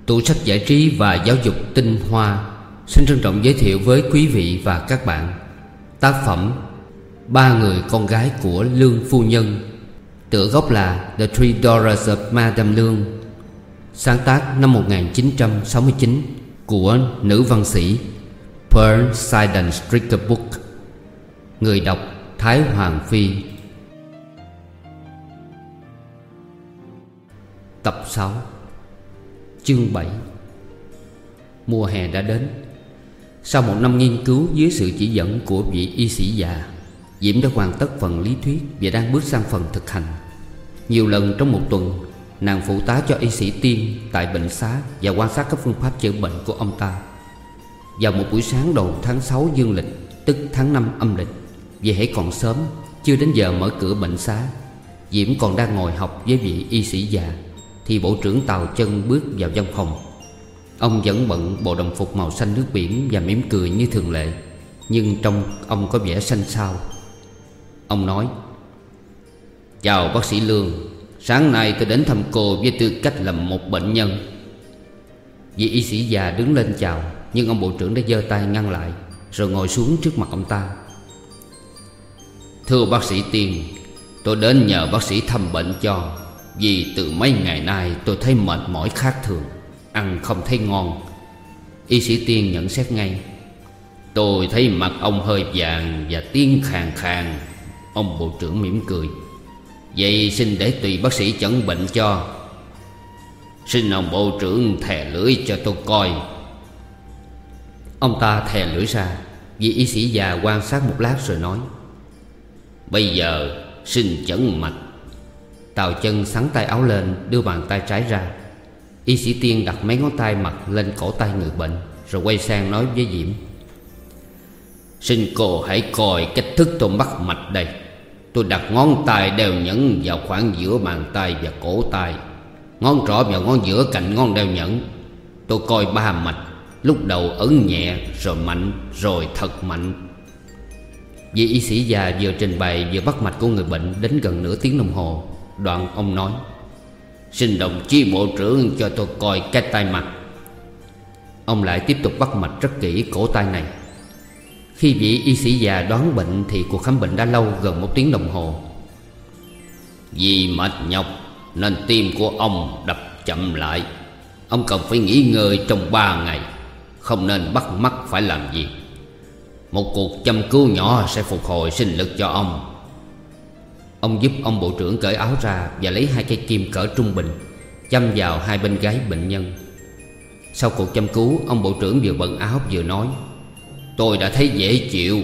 tủ sách giải trí và giáo dục tinh hoa xin trân trọng giới thiệu với quý vị và các bạn tác phẩm Ba người con gái của Lương Phu Nhân, tựa gốc là The Three Daughters of Madame Lương, sáng tác năm 1969 của nữ văn sĩ Pearl Sidon Stricker Book. Người đọc Thái Hoàng Phi. Tập 6, chương 7. Mùa hè đã đến. Sau một năm nghiên cứu dưới sự chỉ dẫn của vị y sĩ già, Diễm đã hoàn tất phần lý thuyết và đang bước sang phần thực hành. Nhiều lần trong một tuần, nàng phụ tá cho y sĩ Tiên tại bệnh xá và quan sát các phương pháp chữa bệnh của ông ta. Vào một buổi sáng đầu tháng 6 dương lịch, tức tháng 5 âm lịch, vì hãy còn sớm, chưa đến giờ mở cửa bệnh xá, Diễm còn đang ngồi học với vị y sĩ già, thì bộ trưởng Tào Chân bước vào văn phòng. Ông vẫn bận bộ đồng phục màu xanh nước biển và mỉm cười như thường lệ, nhưng trông ông có vẻ xanh xao. Ông nói: "Chào bác sĩ Lương, sáng nay tôi đến thăm cô với tư cách là một bệnh nhân." Vị y sĩ già đứng lên chào, nhưng ông bộ trưởng đã giơ tay ngăn lại, rồi ngồi xuống trước mặt ông ta. "Thưa bác sĩ Tiên, tôi đến nhờ bác sĩ thăm bệnh cho, vì từ mấy ngày nay tôi thấy mệt mỏi khác thường, ăn không thấy ngon." Y sĩ Tiên nhận xét ngay: "Tôi thấy mặt ông hơi vàng và tiếng khàn khàn." Ông bộ trưởng mỉm cười: "Vậy xin để tùy bác sĩ chẩn bệnh cho." "Xin ông bộ trưởng thè lưỡi cho tôi coi." Ông ta thè lưỡi ra. Vị y sĩ già quan sát một lát rồi nói: "Bây giờ xin chẩn mạch." Tào Chân xắn tay áo lên, đưa bàn tay trái ra. Y sĩ Tiên đặt mấy ngón tay mặt lên cổ tay người bệnh, rồi quay sang nói với Diễm: "Xin cô hãy coi cách thức tôi bắt mạch đây. Tôi đặt ngón tay đeo nhẫn vào khoảng giữa bàn tay và cổ tay, ngón trỏ vào ngón giữa cạnh ngón đeo nhẫn. Tôi coi 3 mạch, lúc đầu ấn nhẹ, rồi mạnh, rồi thật mạnh." Vị y sĩ già vừa trình bày vừa bắt mạch của người bệnh đến gần nửa tiếng đồng hồ. Đoạn ông nói: "Xin đồng chí bộ trưởng cho tôi coi cái tay mặt." Ông lại tiếp tục bắt mạch rất kỹ cổ tay này. Khi vị y sĩ già đoán bệnh thì cuộc khám bệnh đã lâu gần 1 tiếng đồng hồ. "Vì mệt nhọc nên tim của ông đập chậm lại. Ông cần phải nghỉ ngơi trong 3 ngày, không nên bắt mắt phải làm gì. Một cuộc châm cứu nhỏ sẽ phục hồi sinh lực cho ông." Ông giúp ông bộ trưởng cởi áo ra và lấy 2 cây kim cỡ trung bình châm vào 2 bên gáy bệnh nhân. Sau cuộc châm cứu, ông bộ trưởng vừa bận áo vừa nói: "Tôi đã thấy dễ chịu.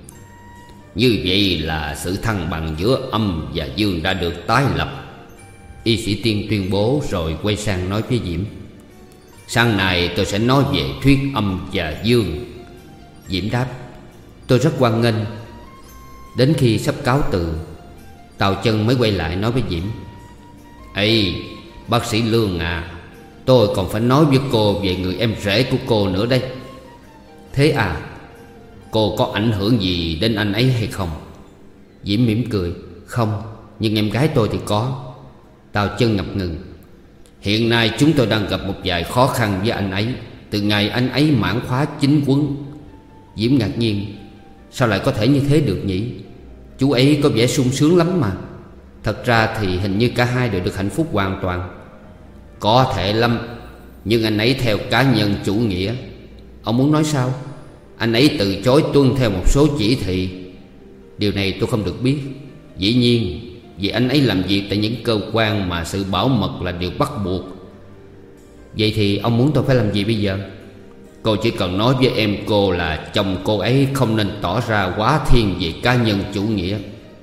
Như vậy là sự thăng bằng giữa âm và dương đã được tái lập." Y sĩ Tiên tuyên bố rồi quay sang nói với Diễm: "Sáng nay tôi sẽ nói về thuyết âm và dương." Diễm đáp: "Tôi rất hoan nghênh." Đến khi sắp cáo từ, Tào Chân mới quay lại nói với Diễm: "Ê, bác sĩ Lương à, tôi còn phải nói với cô về người em rể của cô nữa đây." "Thế à? Cô có ảnh hưởng gì đến anh ấy hay không?" Diễm mỉm cười: "Không, nhưng em gái tôi thì có." Tào Chân ngập ngừng: "Hiện nay chúng tôi đang gặp một vài khó khăn với anh ấy, từ ngày anh ấy mãn khóa 9 quấn." Diễm ngạc nhiên: "Sao lại có thể như thế được nhỉ? Chú ấy có vẻ sung sướng lắm mà. Thật ra thì hình như cả hai đều được hạnh phúc hoàn toàn." "Có thể lắm, nhưng anh ấy theo cá nhân chủ nghĩa." "Ông muốn nói sao?" "Anh ấy từ chối tuân theo một số chỉ thị." "Điều này tôi không được biết." "Dĩ nhiên, vì anh ấy làm việc tại những cơ quan mà sự bảo mật là điều bắt buộc." "Vậy thì ông muốn tôi phải làm gì bây giờ?" "Cô chỉ cần nói với em cô là chồng cô ấy không nên tỏ ra quá thiên về cá nhân chủ nghĩa."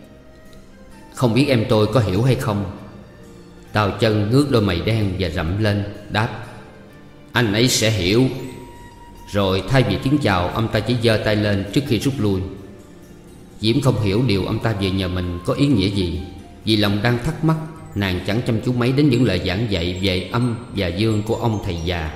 "Không biết em tôi có hiểu hay không?" Tào Chân ngước đôi mày đen và rậm lên đáp: "Anh ấy sẽ hiểu." Rồi thay vì tiếng chào, ông ta chỉ giơ tay lên trước khi rút lui. Diễm không hiểu điều ông ta vừa nhờ mình có ý nghĩa gì. Vì lòng đang thắc mắc, nàng chẳng chăm chú mấy đến những lời giảng dạy về âm và dương của ông thầy già.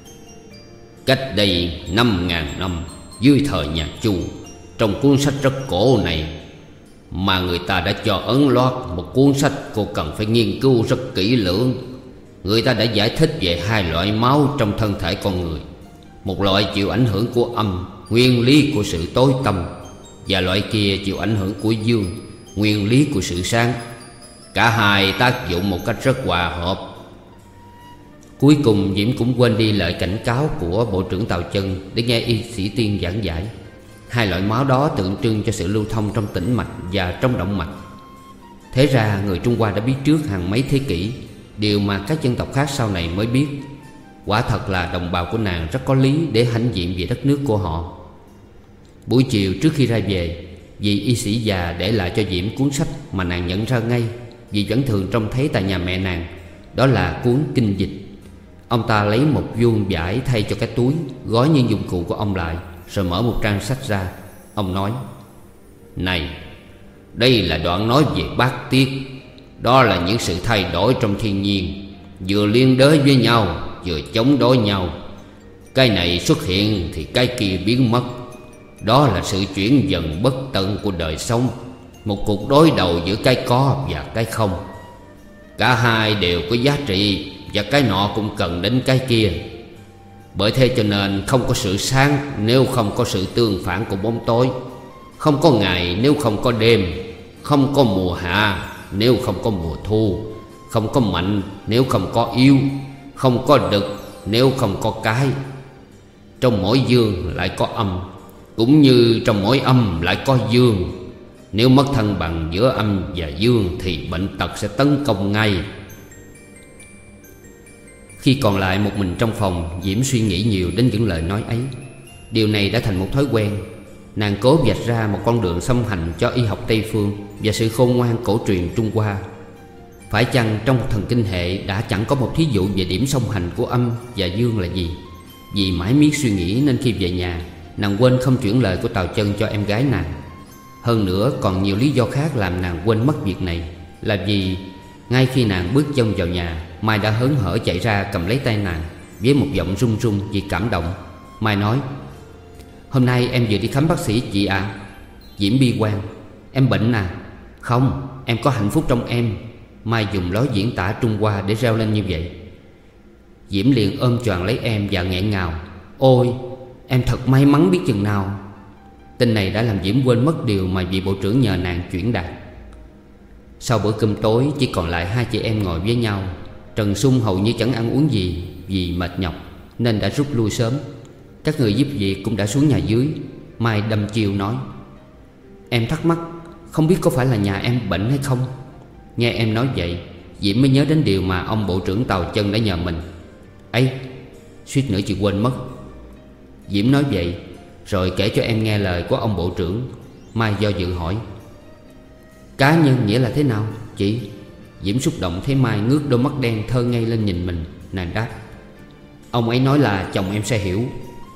Cách đây 5.000 năm, dưới thời nhà Chu, trong cuốn sách rất cổ này mà người ta đã cho ấn loạt một cuốn sách cô cần phải nghiên cứu rất kỹ lưỡng. Người ta đã giải thích về hai loại máu trong thân thể con người. Một loại chịu ảnh hưởng của âm, nguyên lý của sự tối tăm, và loại kia chịu ảnh hưởng của dương, nguyên lý của sự sáng. Cả hai tác dụng một cách rất hòa hợp. Cuối cùng Diễm cũng quên đi lời cảnh cáo của Bộ trưởng Tào Chân để nghe y sĩ Tiên giảng giải. Hai loại máu đó tượng trưng cho sự lưu thông trong tĩnh mạch và trong động mạch. Thế ra người Trung Hoa đã biết trước hàng mấy thế kỷ, điều mà các dân tộc khác sau này mới biết. Quả thật là đồng bào của nàng rất có lý để hãnh diện về đất nước của họ. Buổi chiều trước khi ra về, vị y sĩ già để lại cho Diễm cuốn sách mà nàng nhận ra ngay vì vẫn thường trông thấy tại nhà mẹ nàng. Đó là cuốn kinh dịch. Ông ta lấy một vuông vải thay cho cái túi, gói những dụng cụ của ông lại, rồi mở một trang sách ra. Ông nói: "Này, đây là đoạn nói về bát tiết. Đó là những sự thay đổi trong thiên nhiên, vừa liên đới với nhau, vừa chống đối nhau. Cái này xuất hiện thì cái kia biến mất. Đó là sự chuyển dần bất tận của đời sống, một cuộc đối đầu giữa cái có và cái không. Cả hai đều có giá trị, và cái nọ cũng cần đến cái kia. Bởi thế cho nên không có sự sáng nếu không có sự tương phản của bóng tối, không có ngày nếu không có đêm, không có mùa hạ nếu không có mùa thu, không có mạnh nếu không có yếu, không có đực nếu không có cái. Trong mỗi dương lại có âm, cũng như trong mỗi âm lại có dương. Nếu mất thăng bằng giữa âm và dương thì bệnh tật sẽ tấn công ngay." Khi còn lại một mình trong phòng, Diễm suy nghĩ nhiều đến những lời nói ấy. Điều này đã thành một thói quen. Nàng cố vạch ra một con đường song hành cho y học Tây phương và sự khôn ngoan cổ truyền Trung Hoa. Phải chăng trong thần kinh hệ đã chẳng có một thí dụ về điểm song hành của âm và dương là gì? Vì mãi miết suy nghĩ nên khi về nhà, nàng quên không chuyển lời của Tào Chân cho em gái nàng. Hơn nữa còn nhiều lý do khác làm nàng quên mất việc này. Là vì ngay khi nàng bước chân vào nhà, Mai đã hớn hở chạy ra cầm lấy tay nàng với một giọng run run vì cảm động. Mai nói: "Hôm nay em vừa đi khám bác sĩ chị ạ." Diễm bi quan: "Em bệnh à?" "Không, em có hạnh phúc trong em." Mai dùng lối diễn tả Trung Hoa để reo lên như vậy. Diễm liền ôm choàng lấy em và nghẹn ngào: "Ôi, em thật may mắn biết chừng nào." Tin này đã làm Diễm quên mất điều mà vị bộ trưởng nhờ nàng chuyển đạt. Sau bữa cơm tối chỉ còn lại hai chị em ngồi với nhau. Trần Sung hầu như chẳng ăn uống gì vì mệt nhọc nên đã rút lui sớm. Các người giúp việc cũng đã xuống nhà dưới. Mai đâm chiêu nói: "Em thắc mắc không biết có phải là nhà em bệnh hay không." Nghe em nói vậy, Diễm mới nhớ đến điều mà ông bộ trưởng Tào Chân đã nhờ mình. "Ấy, suýt nữa chị quên mất." Diễm nói vậy rồi kể cho em nghe lời của ông bộ trưởng. Mai do dự hỏi: "Cá nhân nghĩa là thế nào chị?" Diễm xúc động thấy Mai ngước đôi mắt đen thơ ngây lên nhìn mình. Nàng đáp: "Ông ấy nói là chồng em sẽ hiểu."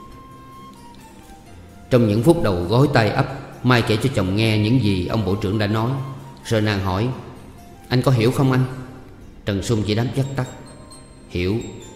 Trong những phút đầu gối tay ấp, Mai kể cho chồng nghe những gì ông bộ trưởng đã nói. Rồi nàng hỏi: "Anh có hiểu không anh?" Trần Sung chỉ đáp vắt tắt: "Hiểu."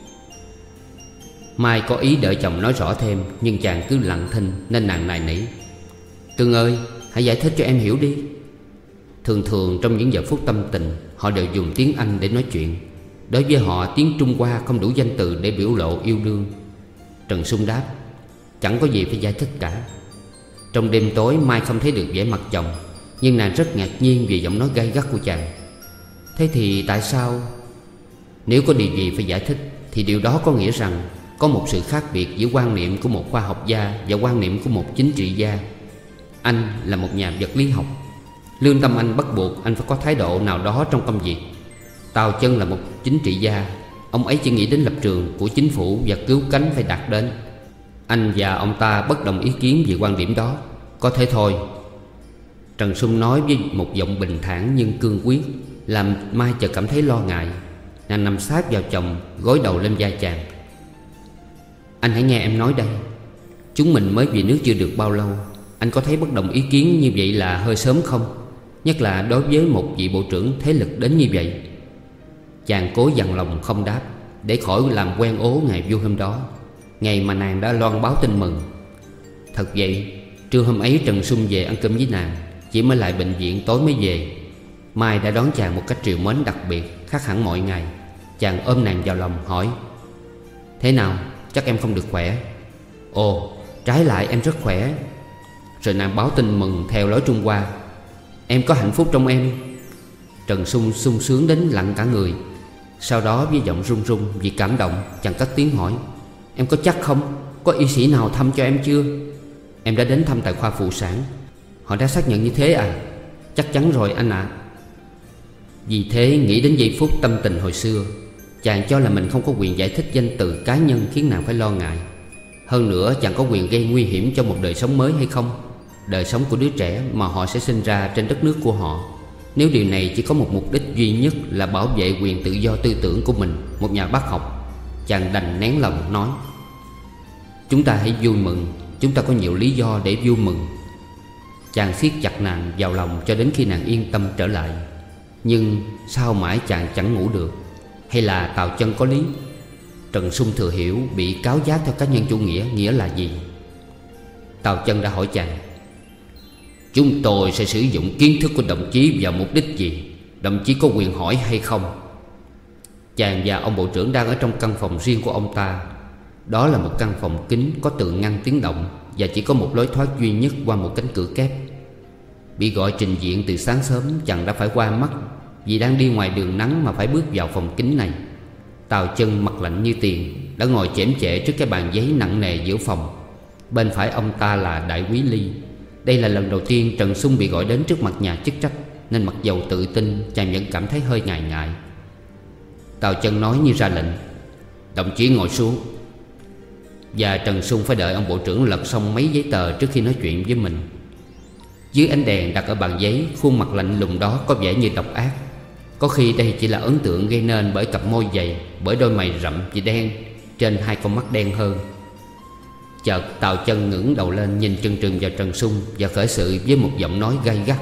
Mai có ý đợi chồng nói rõ thêm, nhưng chàng cứ lặng thinh nên nàng nài nỉ: "Cưng ơi, hãy giải thích cho em hiểu đi." Thường thường trong những giờ phút tâm tình, họ đều dùng tiếng Anh để nói chuyện. Đối với họ, tiếng Trung Hoa không đủ danh từ để biểu lộ yêu đương. Trần Sung đáp: "Chẳng có gì phải giải thích cả." Trong đêm tối, Mai không thấy được vẻ mặt chồng, nhưng nàng rất ngạc nhiên vì giọng nói gay gắt của chàng. "Thế thì tại sao?" "Nếu có điều gì phải giải thích thì điều đó có nghĩa rằng có một sự khác biệt giữa quan niệm của một khoa học gia và quan niệm của một chính trị gia. Anh là một nhà vật lý học. Lương tâm anh bắt buộc anh phải có thái độ nào đó trong công việc. Tào Chân là một chính trị gia. Ông ấy chỉ nghĩ đến lập trường của chính phủ và cứu cánh phải đạt đến. Anh và ông ta bất đồng ý kiến về quan điểm đó. Có thế thôi." Trần Sung nói với một giọng bình thản nhưng cương quyết, làm Mai chợt cảm thấy lo ngại. Nàng nằm sát vào chồng, gối đầu lên vai chàng: "Anh hãy nghe em nói đây. Chúng mình mới về nước chưa được bao lâu. Anh có thấy bất đồng ý kiến như vậy là hơi sớm không? Nhất là đối với một vị bộ trưởng thế lực đến như vậy." Chàng cố dằn lòng không đáp, để khỏi làm quen ố ngày vui hôm đó, ngày mà nàng đã loan báo tin mừng. Thật vậy, trưa hôm ấy Trần Sung về ăn cơm với nàng, chỉ mới lại bệnh viện tối mới về. Mai đã đón chàng một cách trìu mến đặc biệt, khác hẳn mọi ngày. Chàng ôm nàng vào lòng hỏi: Thế nào, chắc em không được khỏe? Ồ, trái lại em rất khỏe. Rồi nàng báo tin mừng theo lối Trung Hoa: Em có hạnh phúc trong em. Trần Sung sung sướng đến lặng cả người. Sau đó với giọng run run vì cảm động, chàng cất tiếng hỏi: Em có chắc không? Có y sĩ nào thăm cho em chưa? Em đã đến thăm tại khoa phụ sản. Họ đã xác nhận như thế à? Chắc chắn rồi anh ạ. Vì thế nghĩ đến giây phút tâm tình hồi xưa, chàng cho là mình không có quyền giải thích danh từ cá nhân khiến nàng phải lo ngại. Hơn nữa chàng có quyền gây nguy hiểm cho một đời sống mới hay không? Đời sống của đứa trẻ mà họ sẽ sinh ra trên đất nước của họ. Nếu điều này chỉ có một mục đích duy nhất là bảo vệ quyền tự do tư tưởng của mình, một nhà bác học, chàng đành nén lòng nói: Chúng ta hãy vui mừng. Chúng ta có nhiều lý do để vui mừng. Chàng siết chặt nàng vào lòng cho đến khi nàng yên tâm trở lại. Nhưng sao mãi chàng chẳng ngủ được? Hay là Tào Chân có lý? Trần Sung thừa hiểu bị cáo giác theo cá nhân chủ nghĩa nghĩa là gì. Tào Chân đã hỏi chàng: Chúng tôi sẽ sử dụng kiến thức của đồng chí vào mục đích gì? Đồng chí có quyền hỏi hay không? Chàng và ông bộ trưởng đang ở trong căn phòng riêng của ông ta. Đó là một căn phòng kín có tường ngăn tiếng động, và chỉ có một lối thoát duy nhất qua một cánh cửa kép. Bị gọi trình diện từ sáng sớm, chàng đã phải qua mắt vì đang đi ngoài đường nắng mà phải bước vào phòng kín này. Tào Chân mặt lạnh như tiền đã ngồi chễm chệ trước cái bàn giấy nặng nề giữa phòng. Bên phải ông ta là Đại úy Ly. Đây là lần đầu tiên Trần Sung bị gọi đến trước mặt nhà chức trách, nên mặc dầu tự tin, chàng vẫn cảm thấy hơi ngại ngại. Tào Chân nói như ra lệnh: Đồng chí ngồi xuống. Và Trần Sung phải đợi ông bộ trưởng lật xong mấy giấy tờ trước khi nói chuyện với mình. Dưới ánh đèn đặt ở bàn giấy, khuôn mặt lạnh lùng đó có vẻ như độc ác. Có khi đây chỉ là ấn tượng gây nên bởi cặp môi dày, bởi đôi mày rậm vì đen trên hai con mắt đen hơn. Chợt Tào Chân ngẩng đầu lên nhìn trừng trừng vào Trần Sung và khởi sự với một giọng nói gay gắt: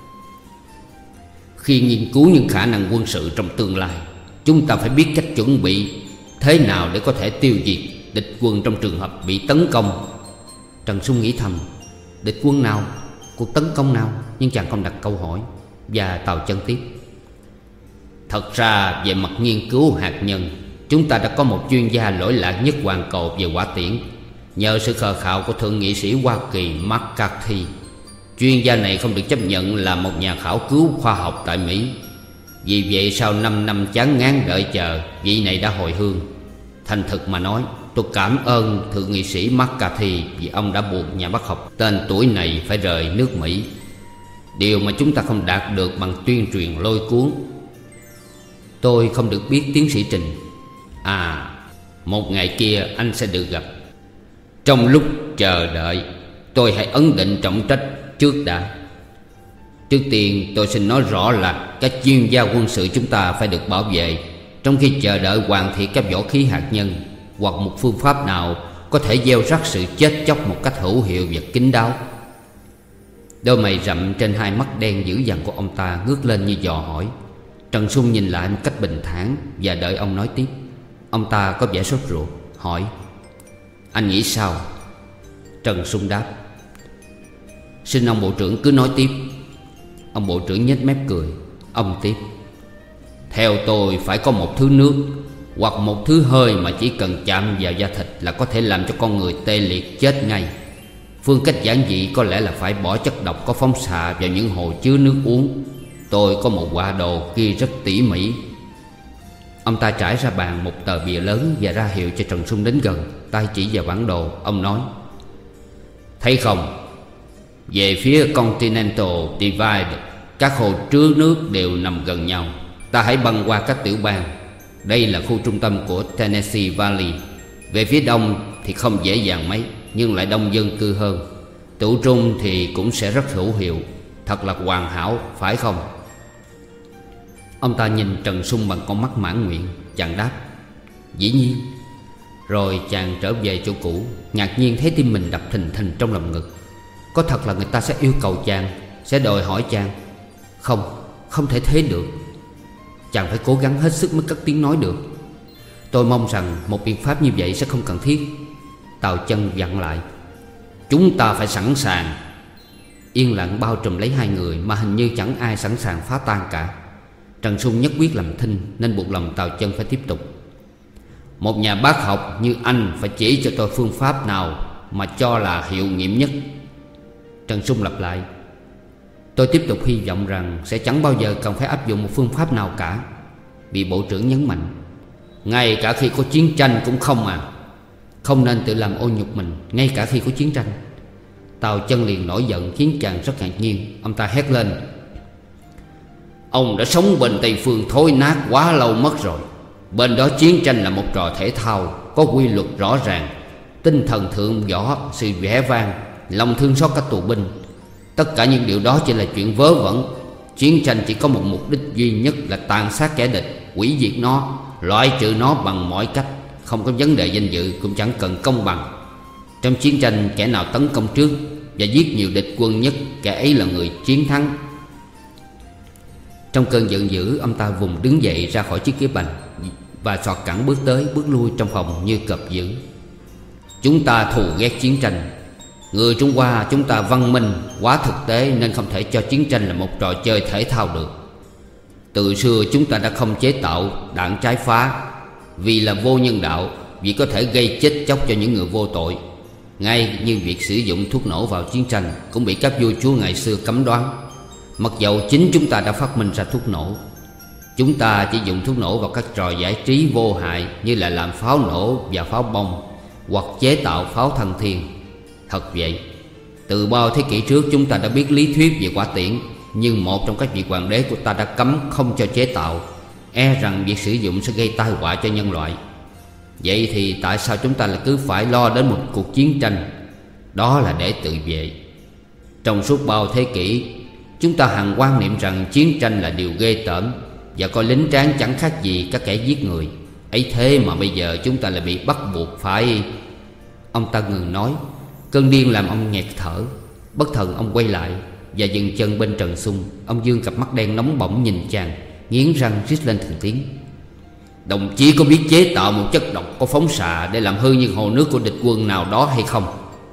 Khi nghiên cứu những khả năng quân sự trong tương lai, chúng ta phải biết cách chuẩn bị thế nào để có thể tiêu diệt địch quân trong trường hợp bị tấn công. Trần Sung nghĩ thầm: Địch quân nào? Cuộc tấn công nào? Nhưng chàng không đặt câu hỏi. Và Tào Chân tiếp: Thật ra về mặt nghiên cứu hạt nhân, chúng ta đã có một chuyên gia lỗi lạc nhất hoàn cầu về hỏa tiễn, nhờ sự khờ khạo của thượng nghị sĩ Hoa Kỳ McCarthy. Chuyên gia này không được chấp nhận là một nhà khảo cứu khoa học tại Mỹ. Vì vậy sau 5 năm chán ngán đợi chờ, vị này đã hồi hương. Thành thực mà nói, tôi cảm ơn thượng nghị sĩ McCarthy vì ông đã buộc nhà bác học tên tuổi này phải rời nước Mỹ. Điều mà chúng ta không đạt được bằng tuyên truyền lôi cuốn. Tôi không được biết tiến sĩ Trình. À, một ngày kia anh sẽ được gặp. Trong lúc chờ đợi, tôi hãy ấn định trọng trách trước đã. Trước tiên tôi xin nói rõ là các chuyên gia quân sự chúng ta phải được bảo vệ, trong khi chờ đợi hoàn thiện các võ khí hạt nhân hoặc một phương pháp nào có thể gieo rắc sự chết chóc một cách hữu hiệu và kín đáo. Đôi mày rậm trên hai mắt đen dữ dằn của ông ta ngước lên như dò hỏi. Trần Sung nhìn lại một cách bình thản và đợi ông nói tiếp. Ông ta có vẻ sốt ruột hỏi: Anh nghĩ sao? Trần Sung đáp: Xin ông bộ trưởng cứ nói tiếp. Ông bộ trưởng nhếch mép cười. Ông tiếp: Theo tôi phải có một thứ nước hoặc một thứ hơi mà chỉ cần chạm vào da thịt là có thể làm cho con người tê liệt chết ngay. Phương cách giản dị có lẽ là phải bỏ chất độc có phóng xạ vào những hồ chứa nước uống. Tôi có một họa đồ ghi rất tỉ mỉ. Ông ta trải ra bàn một tờ bìa lớn và ra hiệu cho Trần Sung đến gần, tay chỉ vào bản đồ. Ông nói: Thấy không, về phía Continental Divide, các hồ chứa nước đều nằm gần nhau. Ta hãy băng qua các tiểu bang. Đây là khu trung tâm của Tennessee Valley. Về phía đông thì không dễ dàng mấy, nhưng lại đông dân cư hơn. Tụ trung thì cũng sẽ rất hữu hiệu. Thật là hoàn hảo, phải không? Ông ta nhìn Trần Sung bằng con mắt mãn nguyện. Chàng đáp: Dĩ nhiên. Rồi chàng trở về chỗ cũ, ngạc nhiên thấy tim mình đập thình thình trong lòng ngực. Có thật là người ta sẽ yêu cầu chàng, sẽ đòi hỏi chàng? Không, không thể thế được. Chàng phải cố gắng hết sức mới cất tiếng nói được. Tôi mong rằng một biện pháp như vậy sẽ không cần thiết. Tào Chân dặn lại: Chúng ta phải sẵn sàng. Yên lặng bao trùm lấy hai người mà hình như chẳng ai sẵn sàng phá tan cả. Trần Sung nhất quyết làm thinh nên buộc lòng Tào Chân phải tiếp tục. Một nhà bác học như anh phải chỉ cho tôi phương pháp nào mà cho là hiệu nghiệm nhất. Trần Sung lặp lại: Tôi tiếp tục hy vọng rằng sẽ chẳng bao giờ cần phải áp dụng một phương pháp nào cả. Vị bộ trưởng nhấn mạnh: Ngay cả khi có chiến tranh cũng không à. Không nên tự làm ô nhục mình ngay cả khi có chiến tranh. Tào Chân liền nổi giận khiến chàng rất ngạc nhiên. Ông ta hét lên: Ông đã sống bên Tây Phương thối nát quá lâu mất rồi. Bên đó chiến tranh là một trò thể thao có quy luật rõ ràng. Tinh thần thượng võ, sự vẻ vang, lòng thương xót các tù binh, tất cả những điều đó chỉ là chuyện vớ vẩn. Chiến tranh chỉ có một mục đích duy nhất là tàn sát kẻ địch, hủy diệt nó, loại trừ nó bằng mọi cách. Không có vấn đề danh dự, cũng chẳng cần công bằng. Trong chiến tranh, kẻ nào tấn công trước và giết nhiều địch quân nhất, kẻ ấy là người chiến thắng. Trong cơn giận dữ, ông ta vùng đứng dậy ra khỏi chiếc ghế bành và xoạt cẳng bước tới bước lui trong phòng như cọp dữ. Chúng ta thù ghét chiến tranh. Người Trung Hoa chúng ta văn minh, quá thực tế nên không thể cho chiến tranh là một trò chơi thể thao được. Từ xưa chúng ta đã không chế tạo đạn trái phá vì là vô nhân đạo, vì có thể gây chết chóc cho những người vô tội. Ngay như việc sử dụng thuốc nổ vào chiến tranh cũng bị các vua chúa ngày xưa cấm đoán, mặc dầu chính chúng ta đã phát minh ra thuốc nổ. Chúng ta chỉ dùng thuốc nổ vào các trò giải trí vô hại như là làm pháo nổ và pháo bông, hoặc chế tạo pháo thân thiên. Thật vậy, từ bao thế kỷ trước chúng ta đã biết lý thuyết về hỏa tiễn, nhưng một trong các vị hoàng đế của ta đã cấm không cho chế tạo, e rằng việc sử dụng sẽ gây tai họa cho nhân loại. Vậy thì tại sao chúng ta lại cứ phải lo đến một cuộc chiến tranh? Đó là để tự vệ. Trong suốt bao thế kỷ, chúng ta hằng quan niệm rằng chiến tranh là điều ghê tởm và coi lính tráng chẳng khác gì các kẻ giết người. Ấy thế mà bây giờ chúng ta lại bị bắt buộc phải... Ông ta ngừng nói. Cơn điên làm ông nghẹt thở. Bất thần ông quay lại và dừng chân bên Trần Sung. Ông dương cặp mắt đen nóng bỏng nhìn chàng, nghiến răng rít lên từng tiếng: Đồng chí có biết chế tạo một chất độc có phóng xạ để làm hư như hồ nước của địch quân nào đó hay không?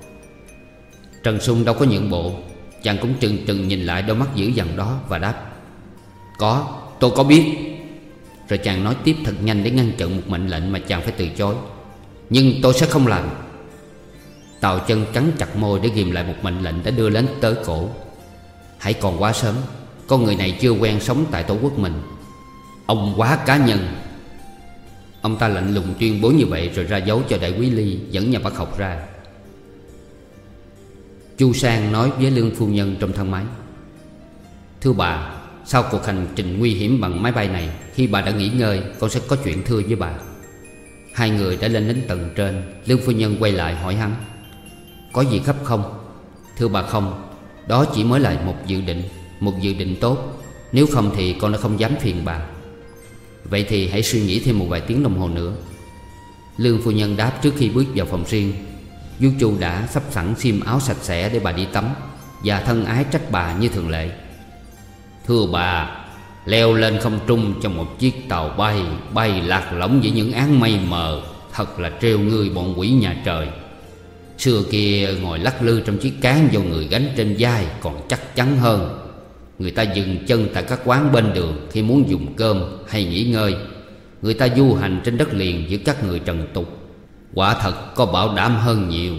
Trần Sung đâu có nhượng bộ. Chàng cũng trừng trừng nhìn lại đôi mắt dữ dằn đó và đáp: Có, tôi có biết. Rồi chàng nói tiếp thật nhanh để ngăn chặn một mệnh lệnh mà chàng phải từ chối: Nhưng tôi sẽ không làm. Tào Chân cắn chặt môi để ghìm lại một mệnh lệnh đã đưa đến tới cổ: Hãy còn quá sớm. Con người này chưa quen sống tại tổ quốc mình. Ông quá cá nhân. Ông ta lạnh lùng tuyên bố như vậy rồi ra dấu cho đại quý Ly dẫn nhà bác học ra. Chu Sang nói với Lương phu nhân trong thang máy: Thưa bà, sau cuộc hành trình nguy hiểm bằng máy bay này, khi bà đã nghỉ ngơi, con sẽ có chuyện thưa với bà. Hai người đã lên đến tầng trên. Lương phu nhân quay lại hỏi hắn: Có gì gấp không? Thưa bà không. Đó chỉ mới là một dự định tốt. Nếu không thì con đã không dám phiền bà. Vậy thì hãy suy nghĩ thêm một vài tiếng đồng hồ nữa. Lương phu nhân đáp trước khi bước vào phòng riêng. Vú Chu đã sắp sẵn xiêm áo sạch sẽ để bà đi tắm, và thân ái trách bà như thường lệ: Thưa bà, leo lên không trung trong một chiếc tàu bay, bay lạc lõng giữa những áng mây mờ, thật là trêu ngươi bọn quỷ nhà trời. Xưa kia ngồi lắc lư trong chiếc cán do người gánh trên vai còn chắc chắn hơn. Người ta dừng chân tại các quán bên đường khi muốn dùng cơm hay nghỉ ngơi. Người ta du hành trên đất liền giữa các người trần tục. Quả thật có bảo đảm hơn nhiều.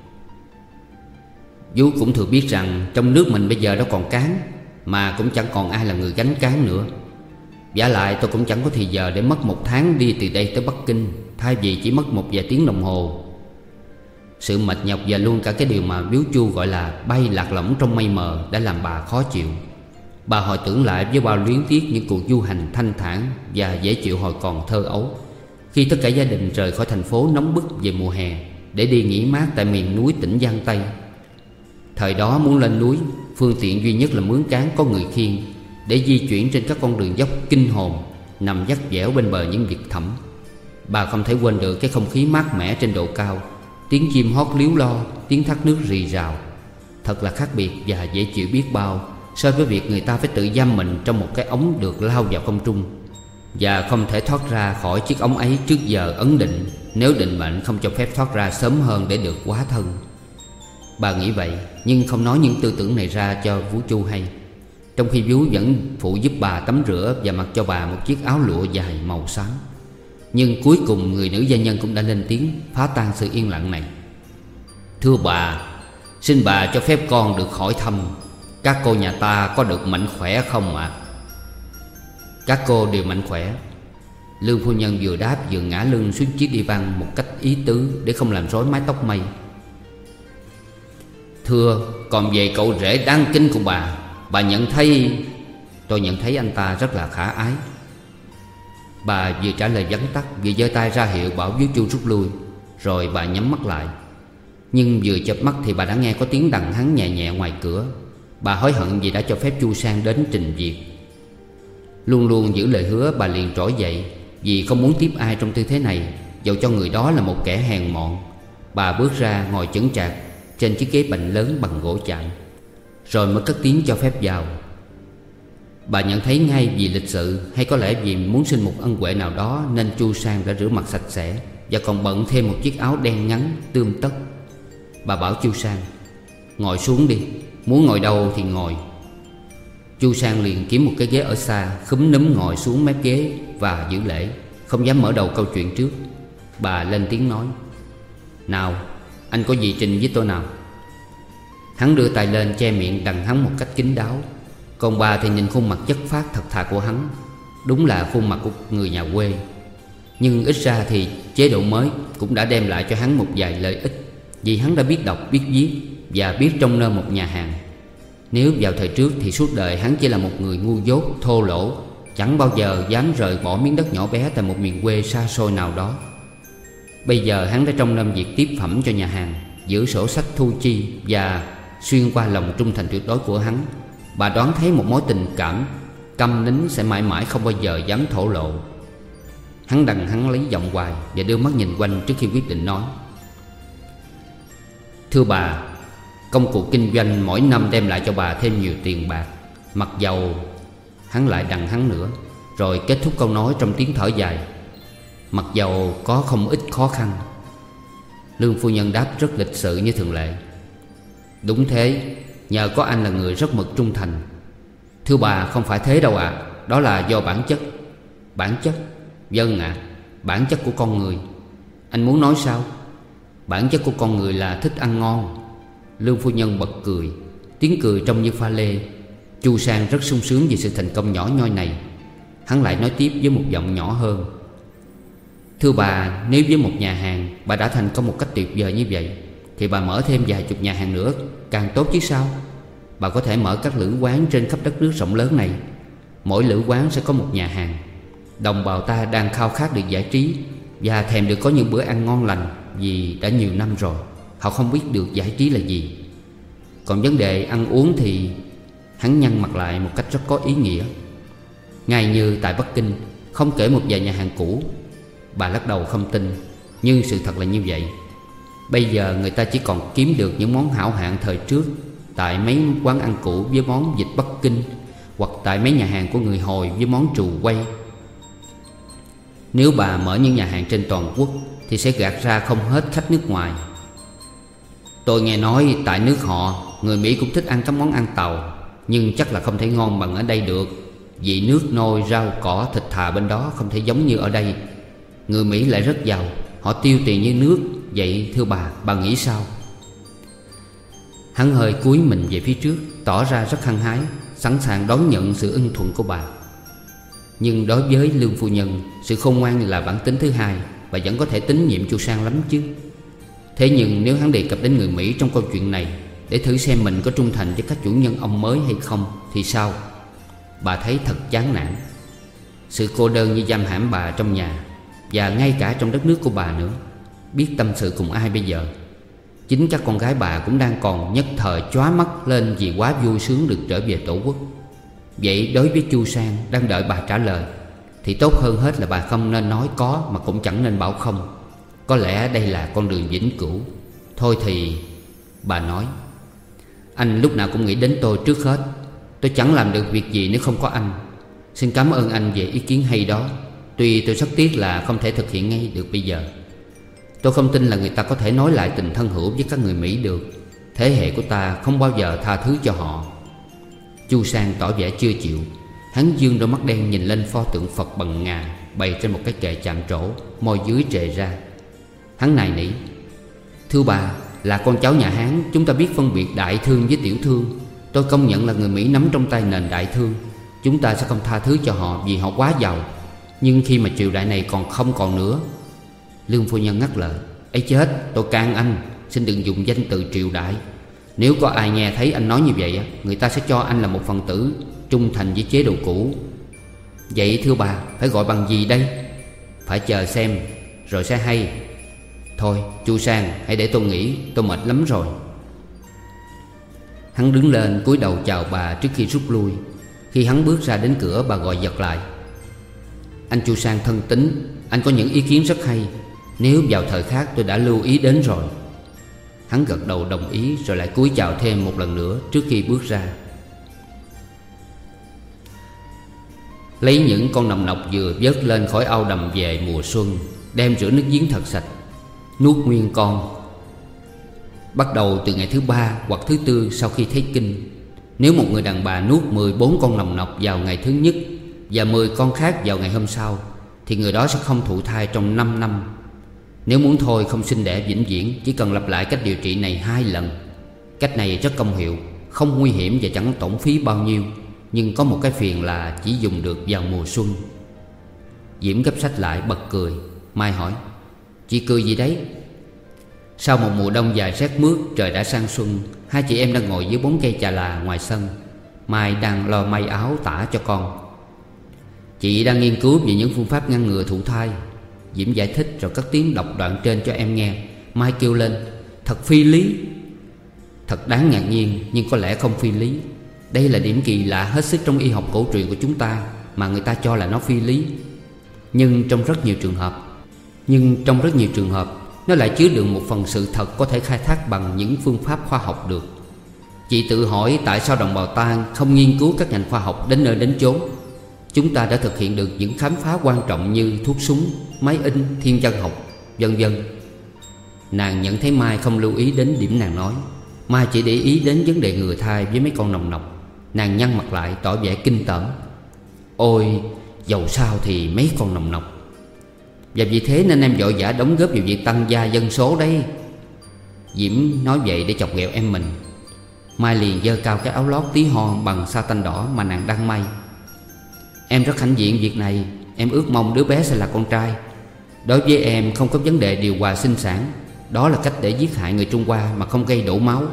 Vú cũng thừa biết rằng trong nước mình bây giờ đâu còn cán, mà cũng chẳng còn ai là người gánh cán nữa. Vả lại tôi cũng chẳng có thì giờ để mất một tháng đi từ đây tới Bắc Kinh, thay vì chỉ mất một vài tiếng đồng hồ. Sự mệt nhọc và luôn cả cái điều mà Biếu Chu gọi là bay lạc lõng trong mây mờ đã làm bà khó chịu. Bà hồi tưởng lại với bao luyến tiếc những cuộc du hành thanh thản và dễ chịu hồi còn thơ ấu, khi tất cả gia đình rời khỏi thành phố nóng bức về mùa hè để đi nghỉ mát tại miền núi tỉnh Giang Tây. Thời đó muốn lên núi, phương tiện duy nhất là mướn cán có người khiêng để di chuyển trên các con đường dốc kinh hồn nằm vắt vẻo bên bờ những vực thẳm. Bà không thể quên được cái không khí mát mẻ trên độ cao, tiếng chim hót líu lo, tiếng thác nước rì rào. Thật là khác biệt và dễ chịu biết bao so với việc người ta phải tự giam mình trong một cái ống được lao vào không trung, và không thể thoát ra khỏi chiếc ống ấy trước giờ ấn định, nếu định mệnh không cho phép thoát ra sớm hơn để được hóa thân. Bà nghĩ vậy nhưng không nói những tư tưởng này ra cho Vũ Chu hay. trong khi vú vẫn phụ giúp bà tắm rửa và mặc cho bà một chiếc áo lụa dài màu xám. Nhưng cuối cùng người nữ gia nhân cũng đã lên tiếng phá tan sự yên lặng này. Thưa bà, xin bà cho phép con được hỏi thăm các cô nhà ta có được mạnh khỏe không ạ? Các cô đều mạnh khỏe. Lương phu nhân vừa đáp vừa ngã lưng xuống chiếc đi văn một cách ý tứ để không làm rối mái tóc mây. Thưa, còn về cậu rể đáng kính của bà nhận thấy... Tôi nhận thấy anh ta rất là khả ái. Bà vừa trả lời vắn tắt vừa giơ tay ra hiệu bảo vú Chu rút lui. Rồi bà nhắm mắt lại. Nhưng vừa chợp mắt thì bà đã nghe có tiếng đằng hắng nhẹ nhẹ ngoài cửa. Bà hối hận vì đã cho phép Chu Sang đến trình việc. Luôn luôn giữ lời hứa, bà liền trỗi dậy vì không muốn tiếp ai trong tư thế này, dầu cho người đó là một kẻ hèn mọn. Bà bước ra ngồi chững chạc trên chiếc ghế bành lớn bằng gỗ chạm, rồi mới cất tiếng cho phép vào. Bà nhận thấy ngay vì lịch sự, hay có lẽ vì muốn xin một ân huệ nào đó, nên Chu Sang đã rửa mặt sạch sẽ và còn bận thêm một chiếc áo đen ngắn tươm tất. Bà bảo Chu Sang: ngồi xuống đi, muốn ngồi đâu thì ngồi. Chu Sang liền kiếm một cái ghế ở xa, khúm núm ngồi xuống mép ghế và giữ lễ, không dám mở đầu câu chuyện trước. Bà lên tiếng nói: nào, anh có gì trình với tôi nào? Hắn đưa tay lên che miệng đằng hắn một cách kín đáo. Còn bà thì nhìn khuôn mặt chất phác thật thà của hắn. Đúng là khuôn mặt của người nhà quê. Nhưng ít ra thì chế độ mới cũng đã đem lại cho hắn một vài lợi ích, vì hắn đã biết đọc biết viết và biết trông nom một nhà hàng. Nếu vào thời trước thì suốt đời hắn chỉ là một người ngu dốt thô lỗ, chẳng bao giờ dám rời bỏ miếng đất nhỏ bé tại một miền quê xa xôi nào đó. Bây giờ hắn đã trông nom việc tiếp phẩm cho nhà hàng, giữ sổ sách thu chi, và xuyên qua lòng trung thành tuyệt đối của hắn, bà đoán thấy một mối tình cảm câm nín sẽ mãi mãi không bao giờ dám thổ lộ. Hắn đằng hắn lấy giọng hoài và đưa mắt nhìn quanh trước khi quyết định nói: thưa bà, công cuộc kinh doanh mỗi năm đem lại cho bà thêm nhiều tiền bạc. Mặc dầu... Hắn lại đằng hắn nữa, rồi kết thúc câu nói trong tiếng thở dài: mặc dầu có không ít khó khăn. Lương phu nhân đáp rất lịch sự như thường lệ: đúng thế, nhờ có anh là người rất mực trung thành. Thưa bà, không phải thế đâu ạ. Đó là do bản chất. Bản chất? Vâng ạ, bản chất của con người. Anh muốn nói sao? Bản chất của con người là thích ăn ngon. Lương phu nhân bật cười, tiếng cười trông như pha lê. Chu Sang rất sung sướng vì sự thành công nhỏ nhoi này. Hắn lại nói tiếp với một giọng nhỏ hơn: thưa bà, nếu với một nhà hàng bà đã thành công một cách tuyệt vời như vậy, thì bà mở thêm vài chục nhà hàng nữa càng tốt chứ sao. Bà có thể mở các lữ quán trên khắp đất nước rộng lớn này. Mỗi lữ quán sẽ có một nhà hàng. Đồng bào ta đang khao khát được giải trí và thèm được có những bữa ăn ngon lành, vì đã nhiều năm rồi họ không biết được giải trí là gì. Còn vấn đề ăn uống thì... Hắn nhăn mặt lại một cách rất có ý nghĩa. Ngay như tại Bắc Kinh, không kể một vài nhà hàng cũ. Bà lắc đầu không tin, nhưng sự thật là như vậy. Bây giờ người ta chỉ còn kiếm được những món hảo hạng thời trước tại mấy quán ăn cũ với món vịt Bắc Kinh, hoặc tại mấy nhà hàng của người Hồi với món trù quay. Nếu bà mở những nhà hàng trên toàn quốc thì sẽ gạt ra không hết khách nước ngoài. Tôi nghe nói tại nước họ, người Mỹ cũng thích ăn các món ăn tàu, nhưng chắc là không thể ngon bằng ở đây được, vì nước nôi, rau cỏ, thịt thà bên đó không thể giống như ở đây. Người Mỹ lại rất giàu, họ tiêu tiền như nước. Vậy thưa bà nghĩ sao? Hắn hơi cúi mình về phía trước, tỏ ra rất hăng hái, sẵn sàng đón nhận sự ưng thuận của bà. Nhưng đối với Lương phu nhân, sự khôn ngoan là bản tính thứ hai, và vẫn có thể tín nhiệm Chu Sang lắm chứ. Thế nhưng nếu hắn đề cập đến người Mỹ trong câu chuyện này để thử xem mình có trung thành với các chủ nhân ông mới hay không thì sao? Bà thấy thật chán nản. Sự cô đơn như giam hãm bà trong nhà, và ngay cả trong đất nước của bà nữa. Biết tâm sự cùng ai bây giờ? Chính các con gái bà cũng đang còn nhất thời chóa mắt lên vì quá vui sướng được trở về tổ quốc. Vậy đối với Chu Sang đang đợi bà trả lời, thì tốt hơn hết là bà không nên nói có mà cũng chẳng nên bảo không. Có lẽ đây là con đường vĩnh cửu. Thôi thì... Bà nói: anh lúc nào cũng nghĩ đến tôi trước hết. Tôi chẳng làm được việc gì nếu không có anh. Xin cảm ơn anh về ý kiến hay đó. Tuy tôi rất tiếc là không thể thực hiện ngay được bây giờ. Tôi không tin là người ta có thể nói lại tình thân hữu với các người Mỹ được. Thế hệ của ta không bao giờ tha thứ cho họ. Chu Sang tỏ vẻ chưa chịu. Hắn dương đôi mắt đen nhìn lên pho tượng Phật bằng ngà bày trên một cái kệ chạm trổ, môi dưới trề ra. Hắn nài nỉ: "Thưa bà, là con cháu nhà Hán, chúng ta biết phân biệt đại thương với tiểu thương. Tôi công nhận là người Mỹ nắm trong tay nền đại thương. Chúng ta sẽ không tha thứ cho họ vì họ quá giàu. Nhưng khi mà triều đại này không còn nữa." Lương phu nhân ngắt lời: "Ấy chết, tôi can anh, xin đừng dùng danh từ triều đại. Nếu có ai nghe thấy anh nói như vậy, người ta sẽ cho anh là một phần tử trung thành với chế độ cũ. Vậy thưa bà, phải gọi bằng gì đây?" "Phải chờ xem rồi sẽ hay. Thôi Chu Sang, hãy để tôi nghĩ, tôi mệt lắm rồi." Hắn đứng lên cúi đầu chào bà trước khi rút lui. Khi hắn bước ra đến cửa, bà gọi giật lại: "Anh Chu Sang thân tín, anh có những ý kiến rất hay. Nếu vào thời khác tôi đã lưu ý đến rồi." Hắn gật đầu đồng ý, rồi lại cúi chào thêm một lần nữa trước khi bước ra. Lấy những con nòng nọc vừa vớt lên khỏi ao đầm về mùa xuân, đem rửa nước giếng thật sạch, nuốt nguyên con. Bắt đầu từ ngày thứ 3 hoặc thứ 4 sau khi thấy kinh. Nếu một người đàn bà nuốt 14 con nòng nọc vào ngày thứ nhất và 10 con khác vào ngày hôm sau, thì người đó sẽ không thụ thai trong 5 năm. Nếu muốn thôi không sinh đẻ vĩnh viễn, chỉ cần lặp lại cách điều trị này 2 lần. Cách này rất công hiệu, không nguy hiểm và chẳng tổn phí bao nhiêu. Nhưng có một cái phiền là chỉ dùng được vào mùa xuân. Diễm gấp sách lại bật cười. Mai hỏi: "Chị cười gì đấy?" Sau một mùa đông dài rét mướt, trời đã sang xuân. Hai chị em đang ngồi dưới bóng cây trà là ngoài sân. Mai đang lo may áo tả cho con. "Chị đang nghiên cứu về những phương pháp ngăn ngừa thụ thai." Diễm giải thích rồi cất tiếng đọc đoạn trên cho em nghe. Mai kêu lên: "Thật phi lý!" Thật đáng ngạc nhiên, nhưng có lẽ không phi lý. Đây là điểm kỳ lạ hết sức trong y học cổ truyền của chúng ta, mà người ta cho là nó phi lý. Nhưng trong rất nhiều trường hợp nó lại chứa đựng một phần sự thật có thể khai thác bằng những phương pháp khoa học được. Chị tự hỏi tại sao đồng bào ta không nghiên cứu các ngành khoa học đến nơi đến chốn. Chúng ta đã thực hiện được những khám phá quan trọng như thuốc súng, máy in, thiên văn học, vân vân. Nàng nhận thấy Mai không lưu ý đến điểm nàng nói. Mai chỉ để ý đến vấn đề ngừa thai với mấy con nòng nọc. Nàng nhăn mặt lại tỏ vẻ kinh tởm: "Ôi, dầu sao thì mấy con nòng nọc. Và vì thế nên em vội vã đóng góp vào việc tăng gia dân số đấy." Diễm nói vậy để chọc ghẹo em mình. Mai liền giơ cao cái áo lót tí hon bằng sa tanh đỏ mà nàng đang may. "Em rất hãnh diện việc này. Em ước mong đứa bé sẽ là con trai. Đối với em không có vấn đề điều hòa sinh sản. Đó là cách để giết hại người Trung Hoa mà không gây đổ máu.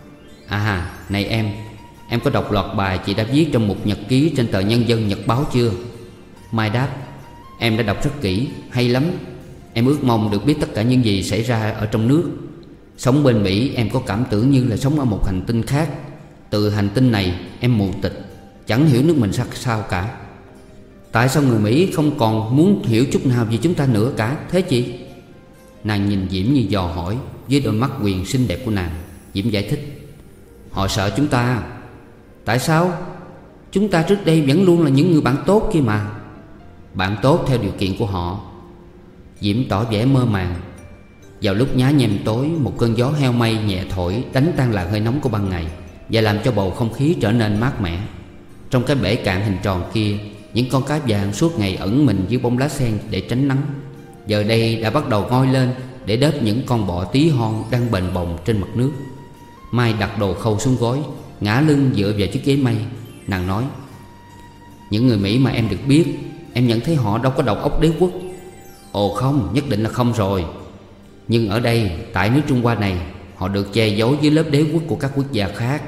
À này em có đọc loạt bài chị đã viết trong mục nhật ký trên tờ Nhân dân Nhật báo chưa?" Mai đáp: "Em đã đọc rất kỹ, hay lắm. Em ước mong được biết tất cả những gì xảy ra ở trong nước. Sống bên Mỹ em có cảm tưởng như là sống ở một hành tinh khác. Từ hành tinh này em mù tịch, chẳng hiểu nước mình sao cả. Tại sao người Mỹ không còn muốn hiểu chút nào về chúng ta nữa cả, thế chị?" Nàng nhìn Diễm như dò hỏi. Với đôi mắt quyền xinh đẹp của nàng, Diễm giải thích: "Họ sợ chúng ta." "Tại sao? Chúng ta trước đây vẫn luôn là những người bạn tốt kia mà." "Bạn tốt theo điều kiện của họ." Diễm tỏ vẻ mơ màng. Vào lúc nhá nhem tối, một cơn gió heo may nhẹ thổi đánh tan làn hơi nóng của ban ngày và làm cho bầu không khí trở nên mát mẻ. Trong cái bể cạn hình tròn kia, những con cá vàng suốt ngày ẩn mình dưới bóng lá sen để tránh nắng, giờ đây đã bắt đầu ngoi lên để đớp những con bọ tí hon đang bềnh bồng trên mặt nước. Mai đặt đồ khâu xuống gối, ngã lưng dựa vào chiếc ghế mây. Nàng nói: "Những người Mỹ mà em được biết, em nhận thấy họ đâu có đầu óc đế quốc." "Ồ không, nhất định là không rồi. Nhưng ở đây, tại nước Trung Hoa này, họ được che giấu dưới lớp đế quốc của các quốc gia khác.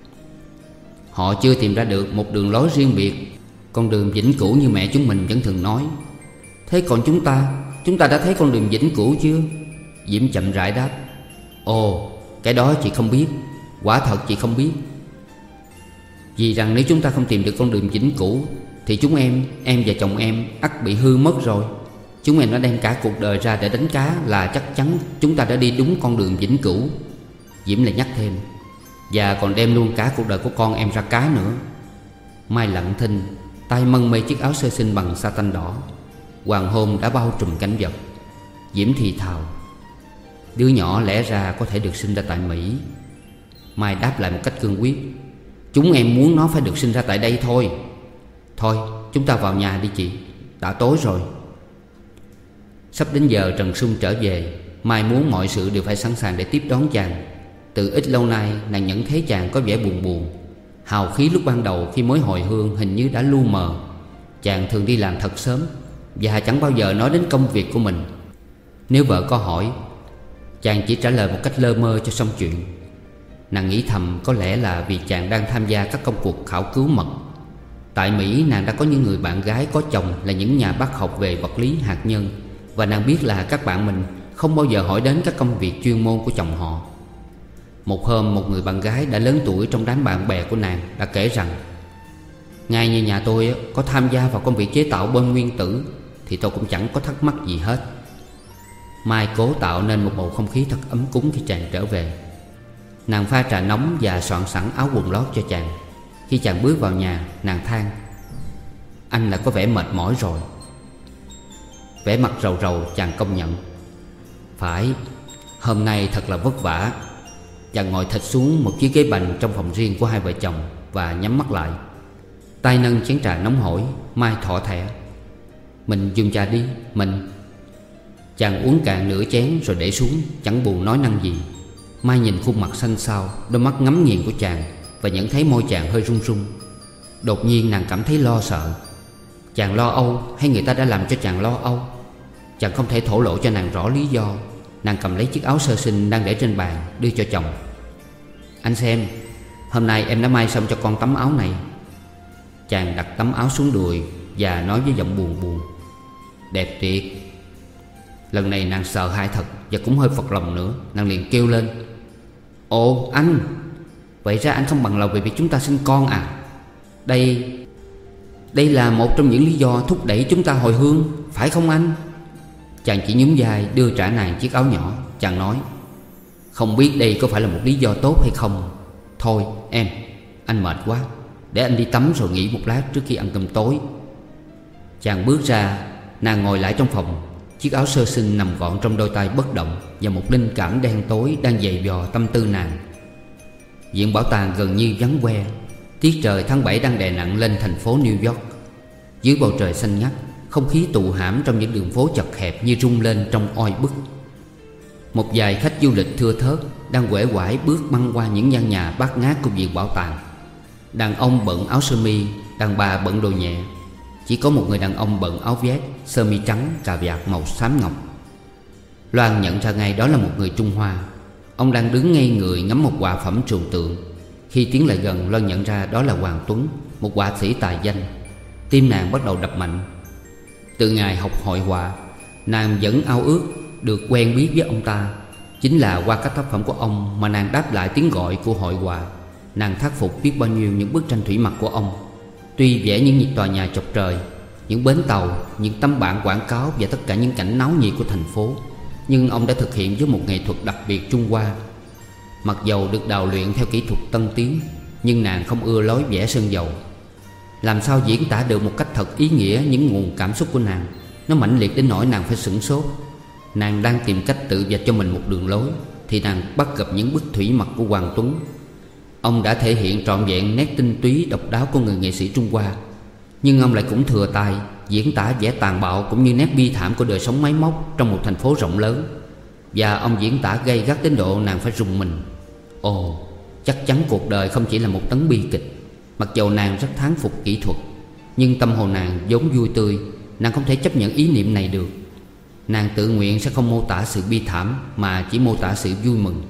Họ chưa tìm ra được một đường lối riêng biệt, con đường vĩnh cửu như mẹ chúng mình vẫn thường nói. Thế còn chúng ta đã thấy con đường vĩnh cửu chưa?" Diễm chậm rãi đáp: "Ồ, cái đó chị không biết. Quả thật chị không biết. Vì rằng nếu chúng ta không tìm được con đường vĩnh cửu thì chúng em và chồng em ắt bị hư mất rồi. Chúng em đã đem cả cuộc đời ra để đánh cá, là chắc chắn chúng ta đã đi đúng con đường vĩnh cửu." Diễm lại nhắc thêm: "Và còn đem luôn cả cuộc đời của con em ra cá nữa." Mai lặng thinh, tay mân mê chiếc áo sơ sinh bằng sa tanh đỏ. Hoàng hôn đã bao trùm cảnh vật. Diễm thì thào: "Đứa nhỏ lẽ ra có thể được sinh ra tại Mỹ." Mai đáp lại một cách cương quyết: Chúng em muốn nó phải được sinh ra tại đây thôi. Thôi chúng ta vào nhà đi chị, đã tối rồi. Sắp đến giờ Trần Sung trở về. Mai muốn mọi sự đều phải sẵn sàng để tiếp đón chàng. Từ ít lâu nay nàng nhận thấy chàng có vẻ buồn buồn. Hào khí lúc ban đầu khi mới hồi hương hình như đã lu mờ. Chàng thường đi làm thật sớm và chẳng bao giờ nói đến công việc của mình. Nếu vợ có hỏi, chàng chỉ trả lời một cách lơ mơ cho xong chuyện. Nàng nghĩ thầm có lẽ là vì chàng đang tham gia các công cuộc khảo cứu mật. Tại Mỹ nàng đã có những người bạn gái có chồng là những nhà bác học về vật lý hạt nhân, và nàng biết là các bạn mình không bao giờ hỏi đến các công việc chuyên môn của chồng họ. Một hôm một người bạn gái đã lớn tuổi trong đám bạn bè của nàng đã kể rằng: ngay như nhà tôi có tham gia vào công việc chế tạo bom nguyên tử thì tôi cũng chẳng có thắc mắc gì hết. Mai cố tạo nên một bầu không khí thật ấm cúng khi chàng trở về. Nàng pha trà nóng và soạn sẵn áo quần lót cho chàng. Khi chàng bước vào nhà, nàng than: anh là có vẻ mệt mỏi rồi. Vẻ mặt rầu rầu chàng công nhận: phải, hôm nay thật là vất vả. Chàng ngồi thịt xuống một chiếc ghế bành trong phòng riêng của hai vợ chồng và nhắm mắt lại. Tay nâng chén trà nóng hổi. Mai thỏ thẻ: mình dùng trà đi, mình. Chàng uống cạn nửa chén rồi để xuống, chẳng buồn nói năng gì. Mai nhìn khuôn mặt xanh xao, đôi mắt ngắm nghiền của chàng và nhận thấy môi chàng hơi run run. Đột nhiên nàng cảm thấy lo sợ. Chàng lo âu hay người ta đã làm cho chàng lo âu? Chàng không thể thổ lộ cho nàng rõ lý do. Nàng cầm lấy chiếc áo sơ sinh đang để trên bàn, đưa cho chồng. Anh xem, hôm nay em đã may xong cho con tấm áo này. Chàng đặt tấm áo xuống đùi và nói với giọng buồn buồn: đẹp tuyệt. Lần này nàng sợ hãi thật và cũng hơi phật lòng nữa. Nàng liền kêu lên: ồ anh, vậy ra anh không bằng lòng về việc chúng ta sinh con à? Đây là một trong những lý do thúc đẩy chúng ta hồi hương, phải không anh? Chàng chỉ nhún vai đưa trả nàng chiếc áo nhỏ. Chàng nói: không biết đây có phải là một lý do tốt hay không. Thôi em, anh mệt quá, để anh đi tắm rồi nghỉ một lát trước khi ăn cơm tối. Chàng bước ra. Nàng ngồi lại trong phòng. Chiếc áo sơ sinh nằm gọn trong đôi tay bất động, và một linh cảm đen tối đang giày vò tâm tư nàng. Viện bảo tàng gần như vắng que. Tiết trời tháng 7 đang đè nặng lên thành phố New York. Dưới bầu trời xanh ngắt, không khí tụ hãm trong những đường phố chật hẹp như rung lên trong oi bức. Một vài khách du lịch thưa thớt đang uể oải bước băng qua những gian nhà bát ngát của viện bảo tàng. Đàn ông bận áo sơ mi, đàn bà bận đồ nhẹ. Chỉ có một người đàn ông bận áo vest, sơ mi trắng, cà vạt màu xám ngọc. Loan nhận ra ngay đó là một người Trung Hoa. Ông đang đứng ngây người ngắm một họa phẩm trừu tượng. Khi tiến lại gần, Loan nhận ra đó là Hoàng Tuấn, một họa sĩ tài danh. Tim nàng bắt đầu đập mạnh. Từ ngày học hội họa, nàng vẫn ao ước được quen biết với ông ta. Chính là qua các tác phẩm của ông mà nàng đáp lại tiếng gọi của hội họa. Nàng thán phục biết bao nhiêu những bức tranh thủy mặc của ông. Tuy vẽ những tòa nhà chọc trời, những bến tàu, những tấm bảng quảng cáo và tất cả những cảnh náo nhiệt của thành phố, nhưng ông đã thực hiện với một nghệ thuật đặc biệt Trung Hoa. Mặc dầu được đào luyện theo kỹ thuật tân tiến, nhưng nàng không ưa lối vẽ sơn dầu. Làm sao diễn tả được một cách thật ý nghĩa những nguồn cảm xúc của nàng? Nó mãnh liệt đến nỗi nàng phải sửng sốt. Nàng đang tìm cách tự vạch cho mình một đường lối, thì nàng bắt gặp những bức thủy mặc của Hoàng Tuấn. Ông đã thể hiện trọn vẹn nét tinh túy độc đáo của người nghệ sĩ Trung Hoa, nhưng ông lại cũng thừa tài diễn tả vẻ tàn bạo cũng như nét bi thảm của đời sống máy móc trong một thành phố rộng lớn. Và ông diễn tả gay gắt đến độ nàng phải rùng mình. Ồ, chắc chắn cuộc đời không chỉ là một tấn bi kịch. Mặc dầu nàng rất thán phục kỹ thuật, nhưng tâm hồn nàng vốn vui tươi. Nàng không thể chấp nhận ý niệm này được. Nàng tự nguyện sẽ không mô tả sự bi thảm, mà chỉ mô tả sự vui mừng.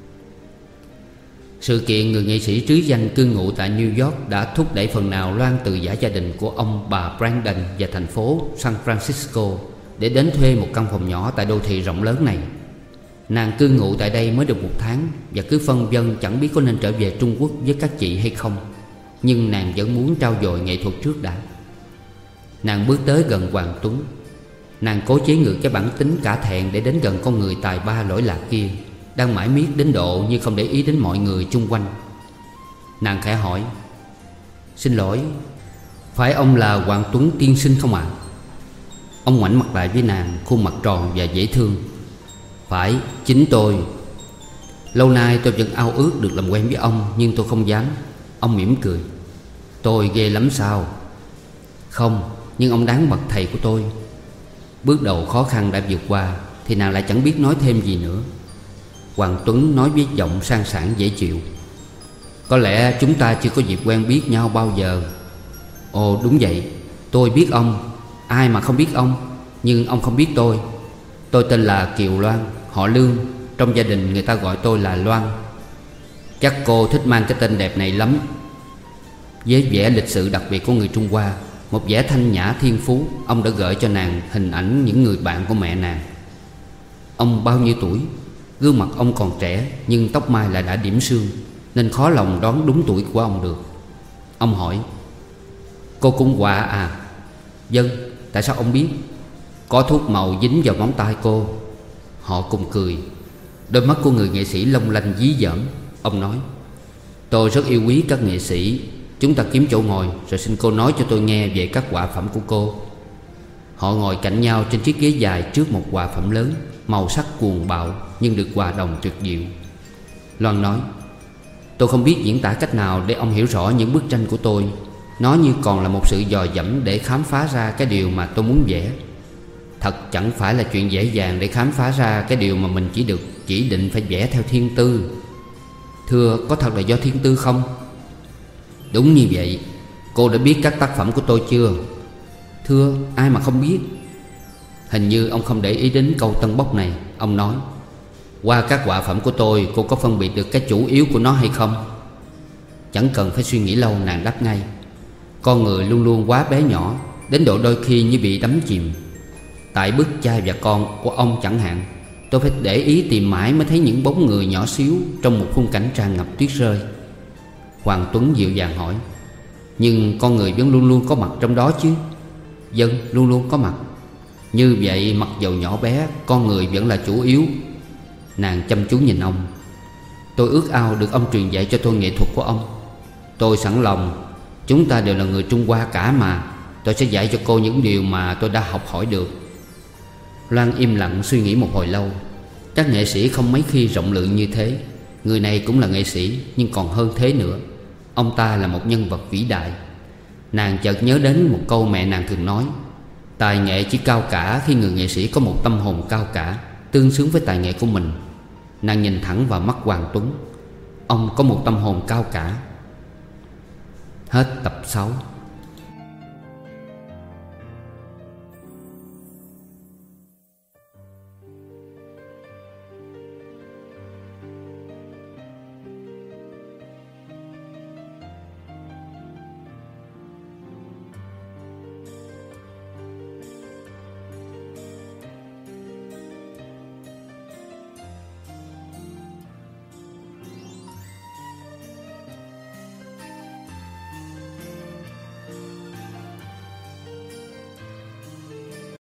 Sự kiện người nghệ sĩ trứ danh cư ngụ tại New York đã thúc đẩy phần nào Loan từ giã gia đình của ông bà Brandon và thành phố San Francisco để đến thuê một căn phòng nhỏ tại đô thị rộng lớn này. Nàng cư ngụ tại đây mới được 1 tháng và cứ phân vân chẳng biết có nên trở về Trung Quốc với các chị hay không. Nhưng nàng vẫn muốn trau dồi nghệ thuật trước đã. Nàng bước tới gần Hoàng Tuấn. Nàng cố chế ngự cái bản tính cả thẹn để đến gần con người tài ba lỗi lạc kia, đang mãi miết đến độ như không để ý đến mọi người chung quanh. Nàng khẽ hỏi: xin lỗi, phải ông là Hoàng Tuấn tiên sinh không ạ? Ông ngoảnh mặt lại với nàng, khuôn mặt tròn và dễ thương. Phải, chính tôi. Lâu nay tôi vẫn ao ước được làm quen với ông, nhưng tôi không dám. Ông mỉm cười. Tôi ghê lắm sao? Không, nhưng ông đáng bậc thầy của tôi. Bước đầu khó khăn đã vượt qua thì nàng lại chẳng biết nói thêm gì nữa. Hoàng Tuấn nói với giọng sang sảng dễ chịu. Có lẽ chúng ta chưa có dịp quen biết nhau bao giờ. Ồ đúng vậy, tôi biết ông. Ai mà không biết ông. Nhưng ông không biết tôi. Tôi tên là Kiều Loan, họ Lương. Trong gia đình người ta gọi tôi là Loan. Chắc cô thích mang cái tên đẹp này lắm. Với vẻ lịch sự đặc biệt của người Trung Hoa, một vẻ thanh nhã thiên phú, ông đã gửi cho nàng hình ảnh những người bạn của mẹ nàng. Ông bao nhiêu tuổi? Gương mặt ông còn trẻ, nhưng tóc mai lại đã điểm sương, nên khó lòng đoán đúng tuổi của ông được. Ông hỏi: Cô cũng Hoa à? Vâng. Tại sao ông biết? Có thuốc màu dính vào móng tay cô. Họ cùng cười. Đôi mắt của người nghệ sĩ long lanh dí dỏm. Ông nói: Tôi rất yêu quý các nghệ sĩ. Chúng ta kiếm chỗ ngồi rồi xin cô nói cho tôi nghe về các họa phẩm của cô. Họ ngồi cạnh nhau trên chiếc ghế dài trước một họa phẩm lớn, màu sắc cuồng bạo nhưng được hòa đồng tuyệt diệu. Loan nói: Tôi không biết diễn tả cách nào để ông hiểu rõ những bức tranh của tôi. Nó như còn là một sự dò dẫm để khám phá ra cái điều mà tôi muốn vẽ. Thật chẳng phải là chuyện dễ dàng để khám phá ra cái điều mà mình chỉ định phải vẽ theo thiên tư. Thưa, có thật là do thiên tư không? Đúng như vậy. Cô đã biết các tác phẩm của tôi chưa? Thưa, ai mà không biết. Hình như ông không để ý đến câu tân bốc này. Ông nói: Qua các họa phẩm của tôi, cô có phân biệt được cái chủ yếu của nó hay không? Chẳng cần phải suy nghĩ lâu, nàng đáp ngay: Con người luôn luôn quá bé nhỏ, đến độ đôi khi như bị đắm chìm. Tại bức Cha và Con của ông chẳng hạn, tôi phải để ý tìm mãi mới thấy những bóng người nhỏ xíu trong một khung cảnh tràn ngập tuyết rơi. Hoàng Tuấn dịu dàng hỏi: Nhưng con người vẫn luôn luôn có mặt trong đó chứ? Vâng, luôn luôn có mặt. Như vậy mặc dầu nhỏ bé, con người vẫn là chủ yếu. Nàng chăm chú nhìn ông. Tôi ước ao được ông truyền dạy cho tôi nghệ thuật của ông. Tôi sẵn lòng. Chúng ta đều là người Trung Hoa cả mà. Tôi sẽ dạy cho cô những điều mà tôi đã học hỏi được. Loan im lặng suy nghĩ một hồi lâu. Các nghệ sĩ không mấy khi rộng lượng như thế. Người này cũng là nghệ sĩ, nhưng còn hơn thế nữa. Ông ta là một nhân vật vĩ đại. Nàng chợt nhớ đến một câu mẹ nàng thường nói: Tài nghệ chỉ cao cả khi người nghệ sĩ có một tâm hồn cao cả, tương xứng với tài nghệ của mình. Nàng nhìn thẳng vào mắt Hoàng Tuấn. Ông có một tâm hồn cao cả. Hết tập 6.